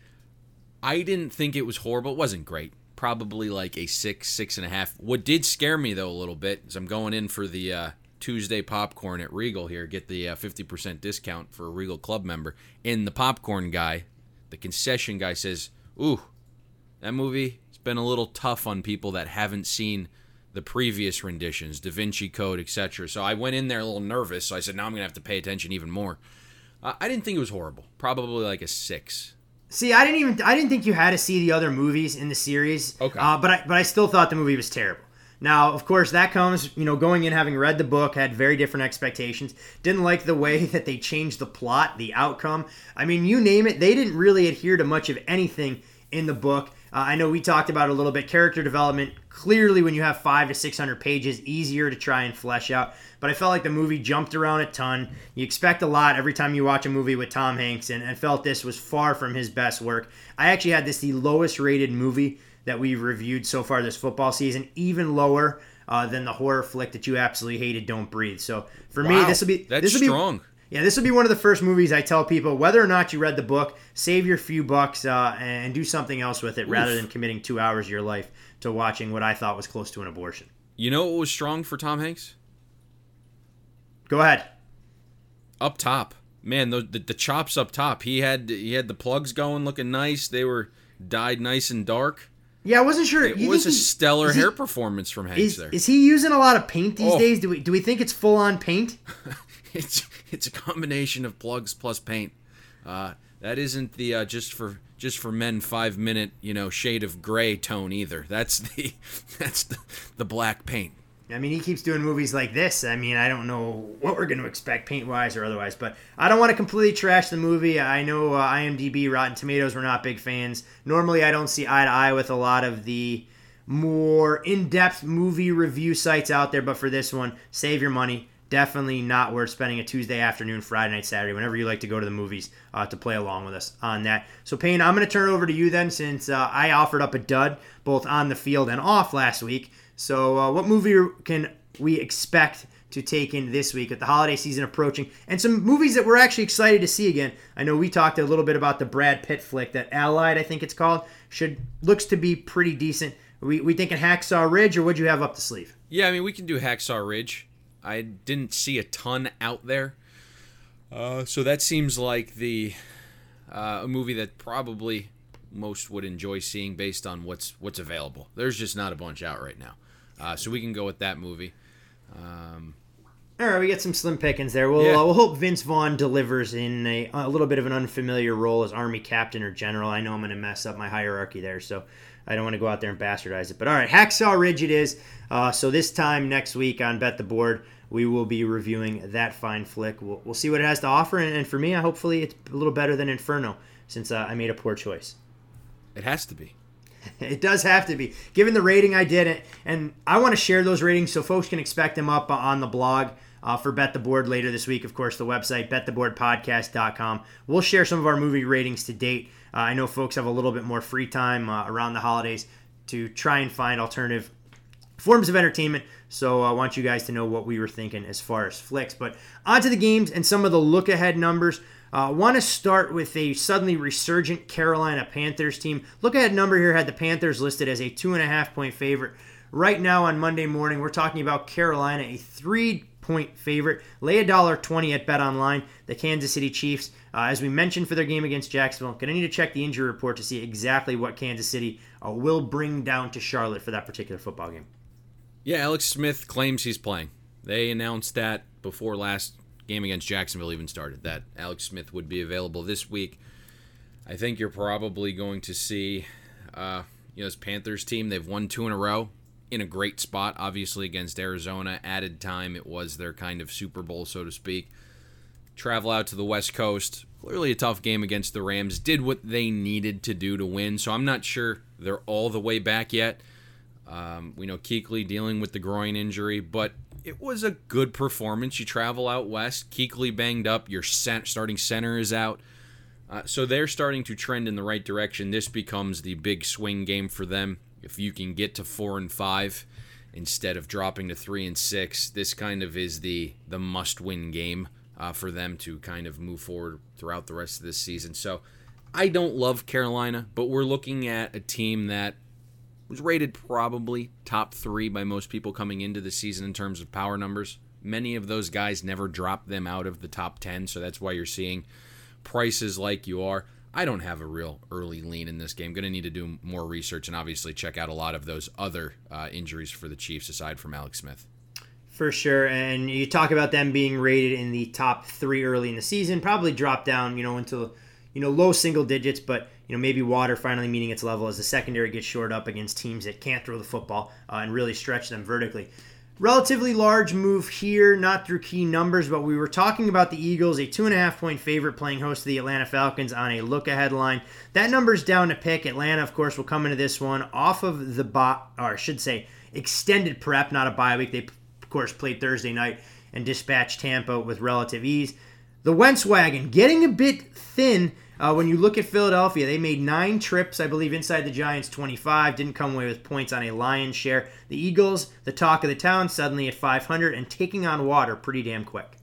I didn't think it was horrible. It wasn't great. Probably like a six, six and a half. What did scare me, though, a little bit is I'm going in for the uh, Tuesday popcorn at Regal here. Get the uh, fifty percent discount for a Regal Club member. And the popcorn guy, the concession guy, says, ooh, that movie has been a little tough on people that haven't seen the previous renditions, Da Vinci Code, et cetera. So I went in there a little nervous, so I said, now I'm going to have to pay attention even more. Uh, I didn't think it was horrible. Probably like a six. See, I didn't even I didn't think you had to see the other movies in the series. Okay. Uh, but I but I still thought the movie was terrible. Now, of course, that comes, you know, going in having read the book, had very different expectations. Didn't like the way that they changed the plot, the outcome. I mean, you name it, they didn't really adhere to much of anything in the book. Uh, I know we talked about it a little bit. Character development, clearly when you have five to six hundred pages, easier to try and flesh out. But I felt like the movie jumped around a ton. You expect a lot every time you watch a movie with Tom Hanks, and, and felt this was far from his best work. I actually had this the lowest rated movie that we've reviewed so far this football season, even lower uh, than the horror flick that you absolutely hated, Don't Breathe. So for wow, me, this will be that's this will strong. Be, Yeah, this will be one of the first movies I tell people, whether or not you read the book, save your few bucks uh, and do something else with it. Oof. Rather than committing two hours of your life to watching what I thought was close to an abortion. You know what was strong for Tom Hanks? Go ahead. up top, man, the, the the chops up top. He had he had the plugs going, looking nice. They were dyed nice and dark. Yeah, I wasn't sure. It You was think a he- stellar is he- hair performance from Hanks Is, there. is he using a lot of paint these Oh. days? Do we do we think it's full on paint? It's it's a combination of plugs plus paint. Uh, that isn't the uh, just for just for men five minute you know shade of gray tone either. That's the that's the, the black paint. I mean, he keeps doing movies like this. I mean, I don't know what we're going to expect paint-wise or otherwise, but I don't want to completely trash the movie. I know uh, IMDb, Rotten Tomatoes, we're not big fans. Normally, I don't see eye to eye with a lot of the more in-depth movie review sites out there, but for this one, save your money. Definitely not worth spending a Tuesday afternoon, Friday night, Saturday, whenever you like to go to the movies uh, to play along with us on that. So, Payne, I'm going to turn it over to you then, since uh, I offered up a dud both on the field and off last week. So uh, what movie can we expect to take in this week with the holiday season approaching? And some movies that we're actually excited to see again. I know we talked a little bit about the Brad Pitt flick, that Allied, I think it's called. Should looks to be pretty decent. We, we thinking Hacksaw Ridge, or what'd you have up the sleeve? Yeah, I mean, we can do Hacksaw Ridge. I didn't see a ton out there. Uh, so that seems like the uh, a movie that probably most would enjoy seeing based on what's what's available. There's just not a bunch out right now. Uh, so we can go with that movie. Um, All right, we get some slim pickings there. We'll, Yeah. uh, we'll hope Vince Vaughn delivers in a, a little bit of an unfamiliar role as Army Captain or General. I know I'm going to mess up my hierarchy there, so I don't want to go out there and bastardize it. But all right, Hacksaw Ridge it is. Uh, so this time next week on Bet the Board, we will be reviewing that fine flick. We'll, we'll see what it has to offer, and, and for me, I hopefully it's a little better than Inferno, since uh, I made a poor choice. it has to be. It does have to be. Given the rating I did, it, and I want to share those ratings so folks can expect them up on the blog uh, for Bet the Board later this week. Of course, the website, bet the board podcast dot com. We'll share some of our movie ratings to date. Uh, I know folks have a little bit more free time uh, around the holidays to try and find alternative forms of entertainment. So I want you guys to know what we were thinking as far as flicks. But on to the games and some of the look-ahead numbers. I uh, want to start with a suddenly resurgent Carolina Panthers team. Look-ahead number here had the Panthers listed as a two and a half point favorite. Right now on Monday morning, we're talking about Carolina, a three-point favorite. Lay a dollar twenty at BetOnline. The Kansas City Chiefs, uh, as we mentioned for their game against Jacksonville, going to need to check the injury report to see exactly what Kansas City uh, will bring down to Charlotte for that particular football game. Yeah, Alex Smith claims he's playing. They announced that before last game against Jacksonville even started, that Alex Smith would be available this week. I think you're probably going to see uh, you know, this Panthers team. They've won two in a row in a great spot, obviously against Arizona. Added time, it was their kind of Super Bowl, so to speak. Travel out to the West Coast. Clearly a tough game against the Rams. Did what they needed to do to win, so I'm not sure they're all the way back yet. Um, we know Kuechly dealing with the groin injury, but it was a good performance. You travel out west, Kuechly banged up, your cent- starting center is out. Uh, so they're starting to trend in the right direction. This becomes the big swing game for them. If you can get to four and five instead of dropping to three and six, this kind of is the the must-win game uh, for them to kind of move forward throughout the rest of this season. So I don't love Carolina, but we're looking at a team that was rated probably top three by most people coming into the season in terms of power numbers. Many of those guys never dropped them out of the top ten, so that's why you're seeing prices like you are. I don't have a real early lean in this game. Going to need to do more research and obviously check out a lot of those other uh, injuries for the Chiefs aside from Alex Smith. For sure, and you talk about them being rated in the top three early in the season, probably drop down, you know, into you know low single digits, but you know maybe water finally meeting its level as the secondary gets shored up against teams that can't throw the football uh, and really stretch them vertically. Relatively large move here, not through key numbers, but we were talking about the Eagles, a two and a half point favorite playing host to the Atlanta Falcons on a look-ahead line. That number's down to pick. Atlanta, of course, will come into this one off of the bye, or I should say, extended prep, not a bye week. They, of course, played Thursday night and dispatched Tampa with relative ease. The Wentz wagon getting a bit thin. Uh, when you look at Philadelphia, they made nine trips, I believe, inside the Giants' twenty-five. Didn't come away with points on a lion's share. The Eagles, the talk of the town, suddenly at five hundred and taking on water pretty damn quick.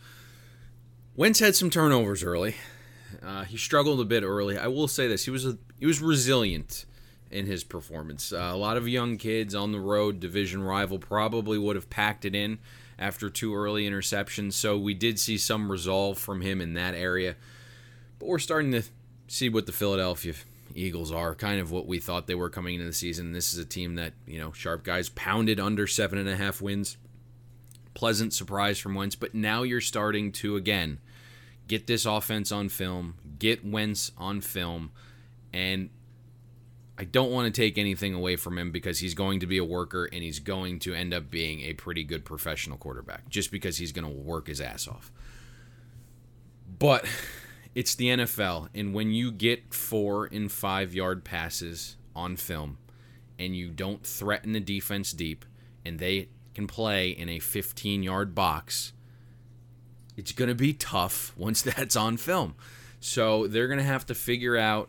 Wentz had some turnovers early. Uh, he struggled a bit early. I will say this: he was a, he was resilient in his performance. Uh, a lot of young kids on the road, division rival, probably would have packed it in after two early interceptions. So we did see some resolve from him in that area. But we're starting to see what the Philadelphia Eagles are, kind of what we thought they were coming into the season. This is a team that, you know, sharp guys pounded under seven and a half wins. Pleasant surprise from Wentz, but now you're starting to, again, get this offense on film, get Wentz on film, and I don't want to take anything away from him because he's going to be a worker and he's going to end up being a pretty good professional quarterback just because he's going to work his ass off. But it's the N F L, and when you get four and five yard passes on film and you don't threaten the defense deep and they can play in a fifteen yard box, it's going to be tough once that's on film. So they're going to have to figure out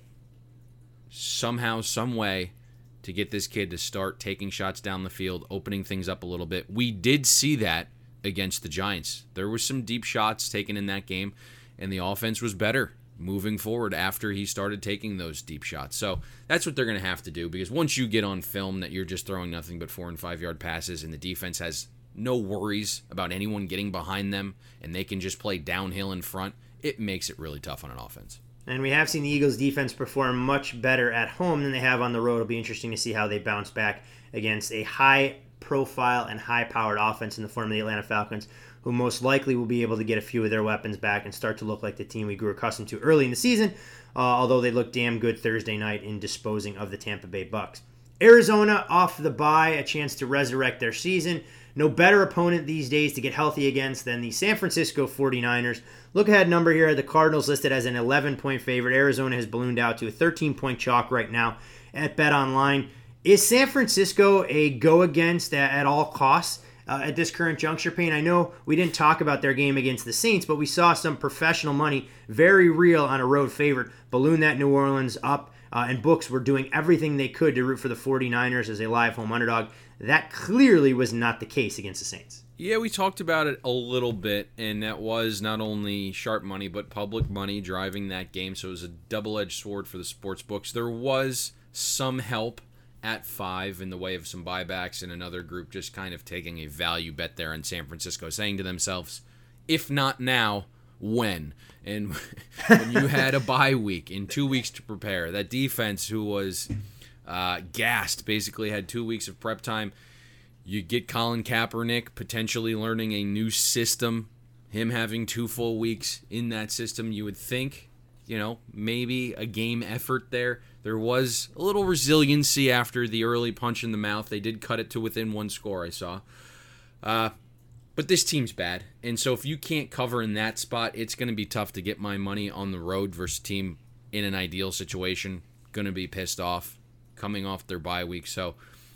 somehow, some way to get this kid to start taking shots down the field, opening things up a little bit. We did see that against the Giants. There were some deep shots taken in that game, and the offense was better moving forward after he started taking those deep shots. So that's what they're going to have to do, because once you get on film that you're just throwing nothing but four and five yard passes and the defense has no worries about anyone getting behind them and they can just play downhill in front, it makes it really tough on an offense. And we have seen the Eagles' defense perform much better at home than they have on the road. It'll be interesting to see how they bounce back against a high-profile and high-powered offense in the form of the Atlanta Falcons, who most likely will be able to get a few of their weapons back and start to look like the team we grew accustomed to early in the season, uh, although they looked damn good Thursday night in disposing of the Tampa Bay Bucks. Arizona off the bye, a chance to resurrect their season. No better opponent these days to get healthy against than the San Francisco forty-niners. Look ahead number here, the Cardinals listed as an eleven point favorite. Arizona has ballooned out to a thirteen point chalk right now at BetOnline. Is San Francisco a go against at, at all costs uh, at this current juncture, Payne? I know we didn't talk about their game against the Saints, but we saw some professional money, very real on a road favorite, balloon that New Orleans up, uh, and books were doing everything they could to root for the forty-niners as a live home underdog. That clearly was not the case against the Saints. Yeah, we talked about it a little bit, and that was not only sharp money, but public money driving that game, so it was a double-edged sword for the sports books. There was some help at five in the way of some buybacks and another group just kind of taking a value bet there in San Francisco, saying to themselves, if not now, when? And when you had a bye week in two weeks to prepare, that defense who was uh, gassed basically had two weeks of prep time. You get Colin Kaepernick potentially learning a new system, him having two full weeks in that system. You would think, you know, maybe a game effort there. There was a little resiliency after the early punch in the mouth. They did cut it to within one score, I saw. Uh, but this team's bad. And so if you can't cover in that spot, it's going to be tough to get my money on the road versus a team in an ideal situation. Going to be pissed off coming off their bye week. So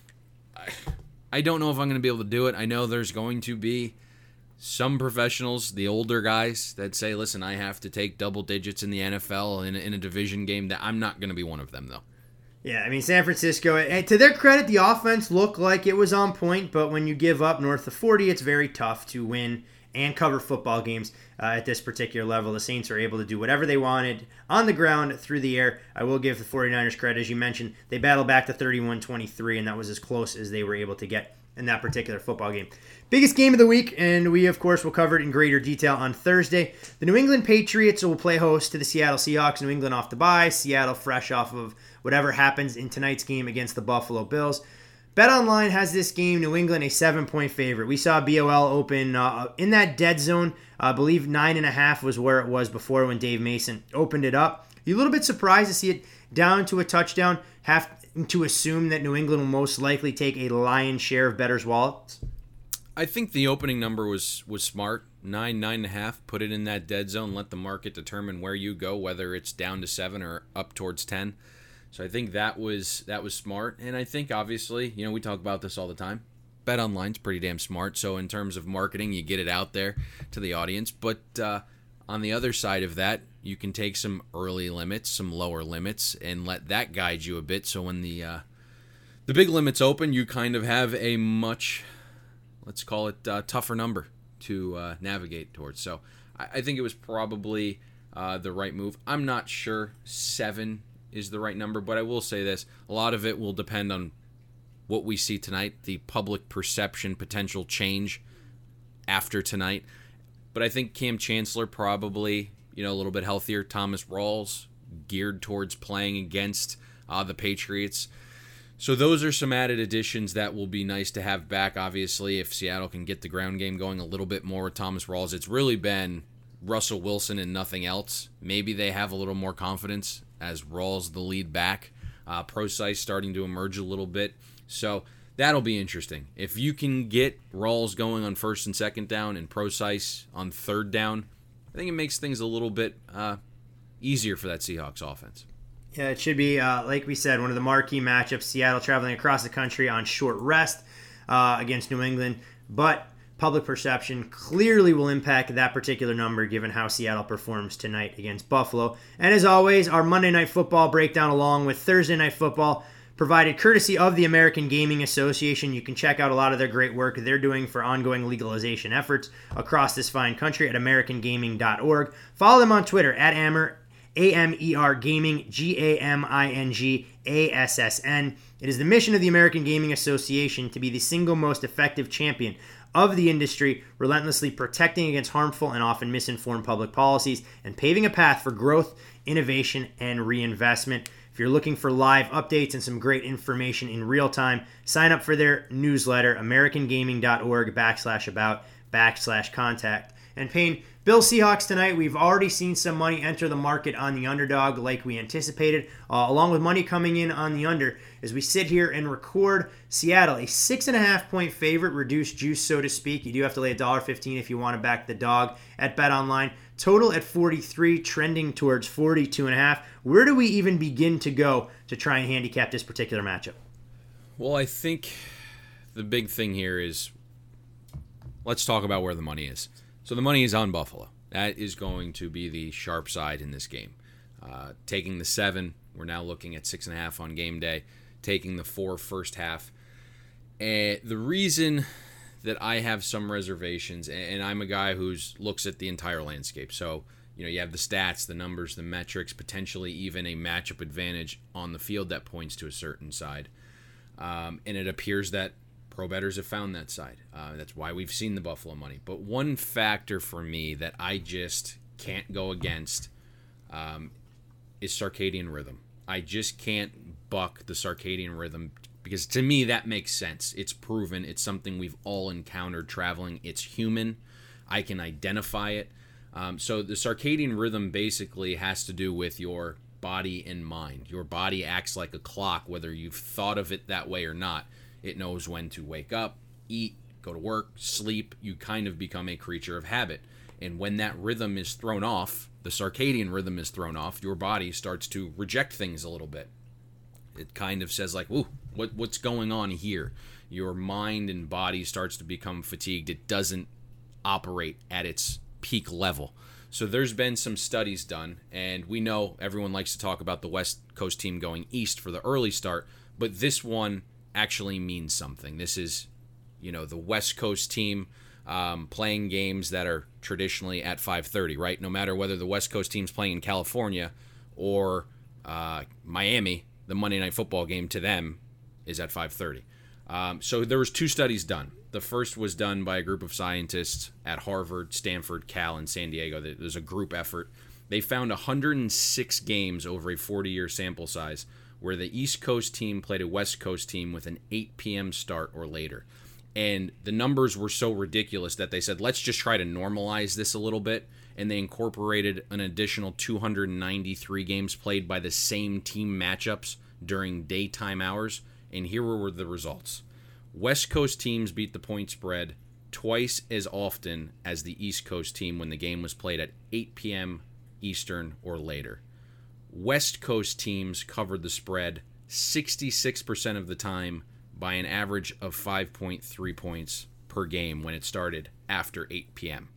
I, I don't know if I'm going to be able to do it. I know there's going to be some professionals, the older guys, that say, listen, I have to take double digits in the N F L in a, in a division game. That I'm not going to be one of them, though. Yeah, I mean, San Francisco, to their credit, the offense looked like it was on point, but when you give up north of forty, it's very tough to win and cover football games uh, at this particular level. The Saints are able to do whatever they wanted on the ground, through the air. I will give the forty-niners credit. As you mentioned, they battled back to thirty-one twenty-three, and that was as close as they were able to get in that particular football game. Biggest game of the week, and we, of course, will cover it in greater detail on Thursday. The New England Patriots will play host to the Seattle Seahawks. New England off the bye. Seattle fresh off of whatever happens in tonight's game against the Buffalo Bills. BetOnline has this game, New England, a seven-point favorite. We saw B O L open uh, in that dead zone. I believe nine and a half was where it was before when Dave Mason opened it up. You're a little bit surprised to see it down to a touchdown. Have to assume that New England will most likely take a lion's share of bettors' wallets. I think the opening number was was smart. Nine, nine and a half. Put it in that dead zone. Let the market determine where you go, whether it's down to seven or up towards ten. So I think that was that was smart. And I think, obviously, you know, we talk about this all the time. BetOnline's pretty damn smart. So in terms of marketing, you get it out there to the audience. But uh, on the other side of that, you can take some early limits, some lower limits, and let that guide you a bit. So when the uh, the big limits open, you kind of have a much, let's call it, uh, tougher number to uh, navigate towards. So I, I think it was probably uh, the right move. I'm not sure seven is the right number, but I will say this. A lot of it will depend on what we see tonight, the public perception potential change after tonight. But I think Cam Chancellor probably, you know, a little bit healthier. Thomas Rawls geared towards playing against uh, the Patriots. So those are some added additions that will be nice to have back. Obviously, if Seattle can get the ground game going a little bit more with Thomas Rawls, it's really been Russell Wilson and nothing else. Maybe they have a little more confidence as Rawls the lead back. Uh, Procise starting to emerge a little bit. So that'll be interesting. If you can get Rawls going on first and second down and Procise on third down, I think it makes things a little bit uh, easier for that Seahawks offense. Yeah, it should be, uh, like we said, one of the marquee matchups. Seattle traveling across the country on short rest uh, against New England. But public perception clearly will impact that particular number given how Seattle performs tonight against Buffalo. And as always, our Monday Night Football breakdown along with Thursday Night Football provided courtesy of the American Gaming Association. You can check out a lot of their great work they're doing for ongoing legalization efforts across this fine country at american gaming dot org. Follow them on Twitter at Amer, A M E R Gaming, G A M I N G A S S N. It is the mission of the American Gaming Association to be the single most effective champion of the industry, relentlessly protecting against harmful and often misinformed public policies and paving a path for growth, innovation, and reinvestment. If you're looking for live updates and some great information in real time, sign up for their newsletter, american gaming dot org backslash about backslash contact. And Payne, Bill Seahawks tonight, we've already seen some money enter the market on the underdog like we anticipated, uh, along with money coming in on the under. As we sit here and record, Seattle, a six and a half point favorite, reduced juice, so to speak. You do have to lay one dollar fifteen if you want to back the dog at BetOnline. Total at forty-three, trending towards forty-two and a half. Where do we even begin to go to try and handicap this particular matchup? Well, I think the big thing here is let's talk about where the money is. So the money is on Buffalo. That is going to be the sharp side in this game. Uh, taking the seven, we're now looking at six and a half on game day. Taking the four first half. And the reason that I have some reservations, and I'm a guy who looks at the entire landscape. So, you know, you have the stats, the numbers, the metrics, potentially even a matchup advantage on the field that points to a certain side. Um, and it appears that pro bettors have found that side. Uh, that's why we've seen the Buffalo money. But one factor for me that I just can't go against um, is circadian rhythm. I just can't buck the circadian rhythm because to me that makes sense. It's proven. It's something we've all encountered traveling. It's human. I can identify it. Um, so the circadian rhythm basically has to do with your body and mind. Your body acts like a clock, whether you've thought of it that way or not. It knows when to wake up, eat, go to work, sleep. You kind of become a creature of habit. And when that rhythm is thrown off, the circadian rhythm is thrown off, your body starts to reject things a little bit. It kind of says like, ooh, what, what's going on here? Your mind and body starts to become fatigued. It doesn't operate at its peak level. So there's been some studies done, and we know everyone likes to talk about the West Coast team going east for the early start, but this one actually means something. This is, you know, the West Coast team um, playing games that are traditionally at five thirty, right? No matter whether the West Coast team's playing in California or uh, Miami, the Monday Night Football game to them is at five thirty. Um, so there was two studies done. The first was done by a group of scientists at Harvard, Stanford, Cal, and San Diego. There's a group effort. They found one hundred six games over a forty-year sample size where the East Coast team played a West Coast team with an eight p.m. start or later. And the numbers were so ridiculous that they said, let's just try to normalize this a little bit. And they incorporated an additional two hundred ninety-three games played by the same team matchups during daytime hours. And here were the results. West Coast teams beat the point spread twice as often as the East Coast team when the game was played at eight p.m. Eastern or later. West Coast teams covered the spread sixty-six percent of the time by an average of five point three points per game when it started after eight p.m.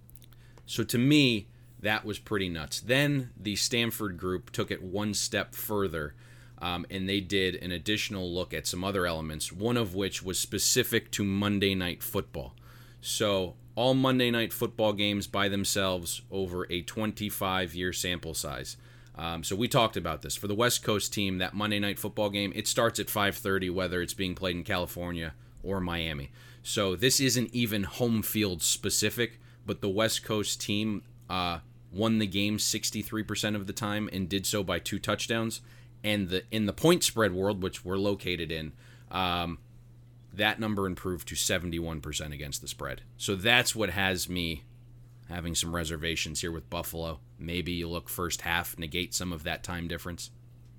So to me, that was pretty nuts. Then the Stanford group took it one step further, um, and they did an additional look at some other elements, one of which was specific to Monday Night Football. So all Monday Night Football games by themselves over a twenty-five-year sample size. Um, so we talked about this. For the West Coast team, that Monday Night Football game, it starts at five thirty, whether it's being played in California or Miami. So this isn't even home field specific, but the West Coast team uh, won the game sixty-three percent of the time and did so by two touchdowns. And the in the point spread world, which we're located in, um, that number improved to seventy-one percent against the spread. So that's what has me having some reservations here with Buffalo. Maybe you look first half, negate some of that time difference.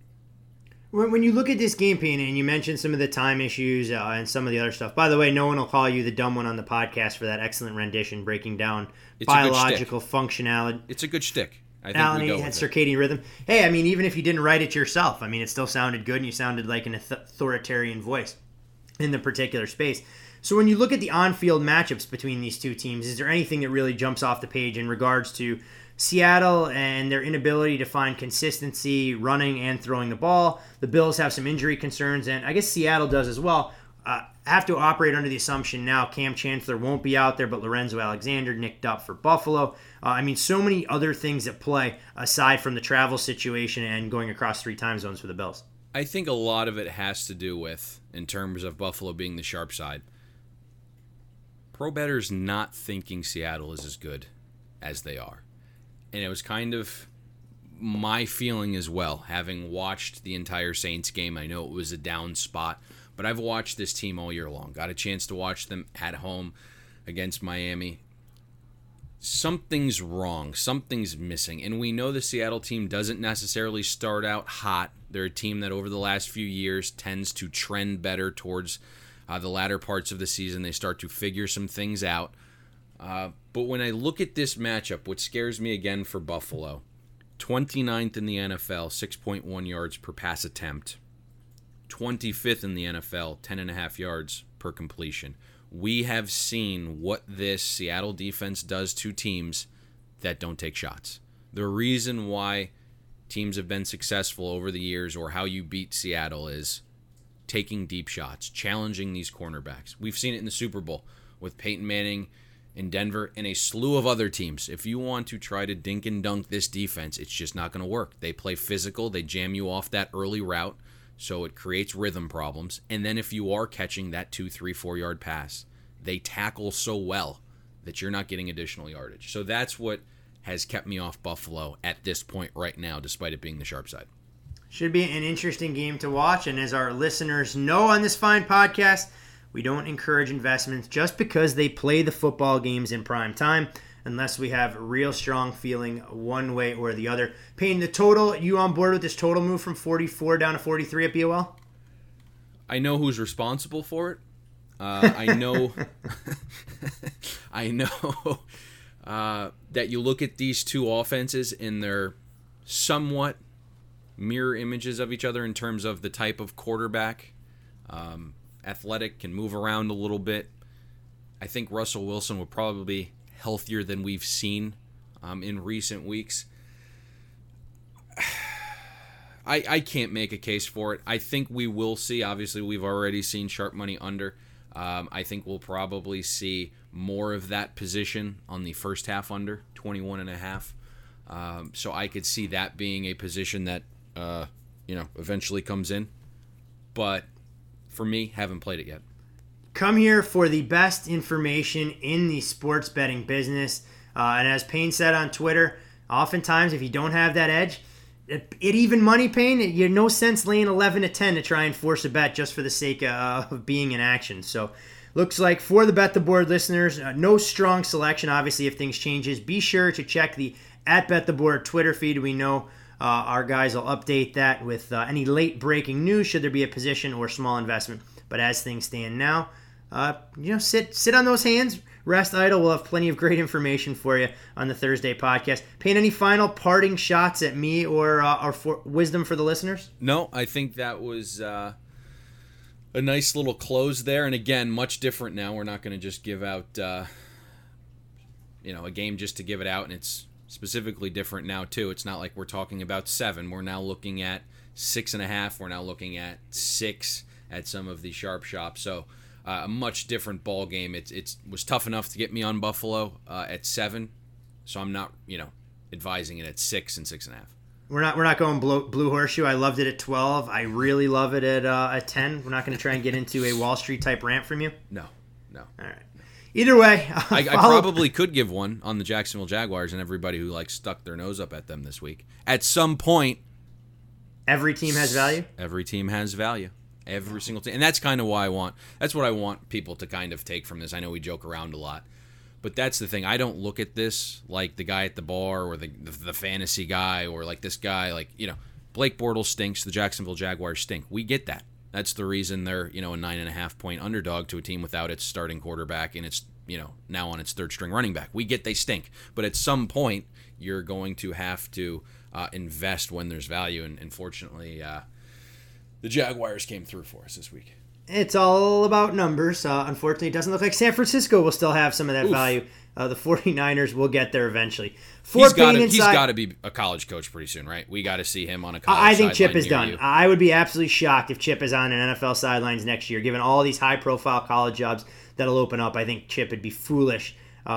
When you look at this game, Payne, and you mentioned some of the time issues uh, and some of the other stuff. By the way, no one will call you the dumb one on the podcast for that excellent rendition breaking down it's biological functionality. It's a good shtick. I think Alan, we go had with circadian it. rhythm. Hey, I mean, even if you didn't write it yourself, I mean, it still sounded good, and you sounded like an authoritarian voice in the particular space. So when you look at the on-field matchups between these two teams, is there anything that really jumps off the page in regards to Seattle and their inability to find consistency running and throwing the ball? The Bills have some injury concerns, and I guess Seattle does as well. Uh, have to operate under the assumption now Cam Chancellor won't be out there, but Lorenzo Alexander nicked up for Buffalo. Uh, I mean, so many other things at play aside from the travel situation and going across three time zones for the Bills. I think a lot of it has to do with, in terms of Buffalo being the sharp side, pro bettors not thinking Seattle is as good as they are. And it was kind of my feeling as well, having watched the entire Saints game. I know it was a down spot, but I've watched this team all year long. Got a chance to watch them at home against Miami. Something's wrong. Something's missing. And we know the Seattle team doesn't necessarily start out hot. They're a team that over the last few years tends to trend better towards uh, the latter parts of the season. They start to figure some things out. Uh, but when I look at this matchup, what scares me again for Buffalo, twenty-ninth in the N F L, six point one yards per pass attempt. twenty-fifth in the N F L, ten point five yards per completion. We have seen what this Seattle defense does to teams that don't take shots. The reason why teams have been successful over the years, or how you beat Seattle, is taking deep shots, challenging these cornerbacks. We've seen it in the Super Bowl with Peyton Manning in Denver and a slew of other teams. If you want to try to dink and dunk this defense, it's just not going to work. They play physical. They jam you off that early route, so it creates rhythm problems. And then if you are catching that two, three, four-yard pass, they tackle so well that you're not getting additional yardage. So that's what has kept me off Buffalo at this point right now, despite it being the sharp side. Should be an interesting game to watch. And as our listeners know on this fine podcast, we don't encourage investments just because they play the football games in prime time, unless we have a real strong feeling one way or the other. Payne, the total, you on board with this total move from forty-four down to forty-three at B O L? I know who's responsible for it. Uh, I know I know uh, that you look at these two offenses and they're somewhat mirror images of each other in terms of the type of quarterback. Um, athletic, can move around a little bit. I think Russell Wilson would probably be healthier than we've seen um, in recent weeks. I, I can't make a case for it. I think we will see. Obviously, we've already seen sharp money under. Um, I think we'll probably see more of that position on the first half under, twenty-one and a half. Um, so I could see that being a position that, uh, you know, eventually comes in. But for me, haven't played it yet. Come here for the best information in the sports betting business. Uh, and as Payne said on Twitter, oftentimes if you don't have that edge, it, it even money, Payne, you have no sense laying eleven to ten to try and force a bet just for the sake uh, of being in action. So looks like for the Bet the Board listeners, uh, no strong selection. Obviously, if things changes, be sure to check the at Bet the Board Twitter feed. We know uh, our guys will update that with uh, any late breaking news should there be a position or small investment. But as things stand now, uh, you know, sit sit on those hands, rest idle. We'll have plenty of great information for you on the Thursday podcast. Payne, any final parting shots at me or uh, or for wisdom for the listeners? No, I think that was uh, a nice little close there. And again, much different now. We're not going to just give out, uh, you know, a game just to give it out, and it's specifically different now too. It's not like we're talking about seven. We're now looking at six and a half. We're now looking at six at some of the sharp shops. So uh, a much different ball game. It's it's was tough enough to get me on Buffalo uh, at seven. So I'm not, you know, advising it at six and six and a half. We're not we're not going blue, blue horseshoe. I loved it at twelve. I really love it at uh, at ten. We're not going to try and get into a Wall Street type rant from you. No, no. All right. Either way, uh, I, I follow- probably could give one on the Jacksonville Jaguars and everybody who like stuck their nose up at them this week. At some point, every team has value. Every team has value. Every single team, and that's kind of why I want. That's what I want people to kind of take from this. I know we joke around a lot. But that's the thing. I don't look at this like the guy at the bar or the, the the fantasy guy or like this guy. Like, you know, Blake Bortles stinks. The Jacksonville Jaguars stink. We get that. That's the reason they're, you know, a nine and a half point underdog to a team without its starting quarterback and it's, you know, now on its third string running back. We get they stink. But at some point, you're going to have to uh, invest when there's value. And unfortunately, uh, the Jaguars came through for us this week. It's all about numbers. Uh, unfortunately, it doesn't look like San Francisco will still have some of that Oof. value. Uh, the 49ers will get there eventually. For He's got inside, to be a college coach pretty soon, right? We got to see him on a college I think Chip sideline is near done. you. I would be absolutely shocked if Chip is on an N F L sidelines next year. Given all these high-profile college jobs that'll open up, I think Chip would be foolish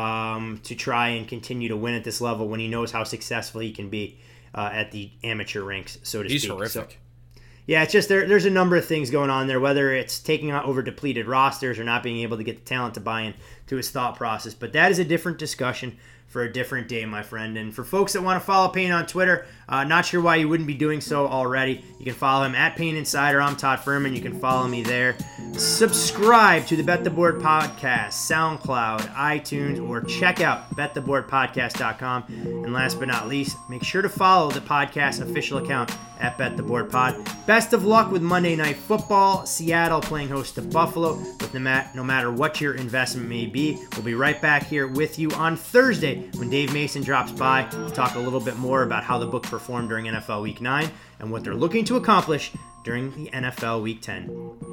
um, to try and continue to win at this level when he knows how successful he can be uh, at the amateur ranks, so to He's speak. horrific. So, yeah, it's just there, there's a number of things going on there, whether it's taking out over depleted rosters or not being able to get the talent to buy in to his thought process. But that is a different discussion for a different day, my friend. And for folks that want to follow Payne on Twitter, uh, not sure why you wouldn't be doing so already. You can follow him at Payne Insider. I'm Todd Furman. You can follow me there. Subscribe to the Bet the Board podcast, SoundCloud, iTunes, or check out bet the board podcast dot com. And last but not least, make sure to follow the podcast official account at Bet the Board Pod. Best of luck with Monday Night Football. Seattle playing host to Buffalo. With no, mat- no matter what your investment may be, we'll be right back here with you on Thursday when Dave Mason drops by to talk a little bit more about how the book performed during N F L Week nine and what they're looking to accomplish during the N F L Week ten.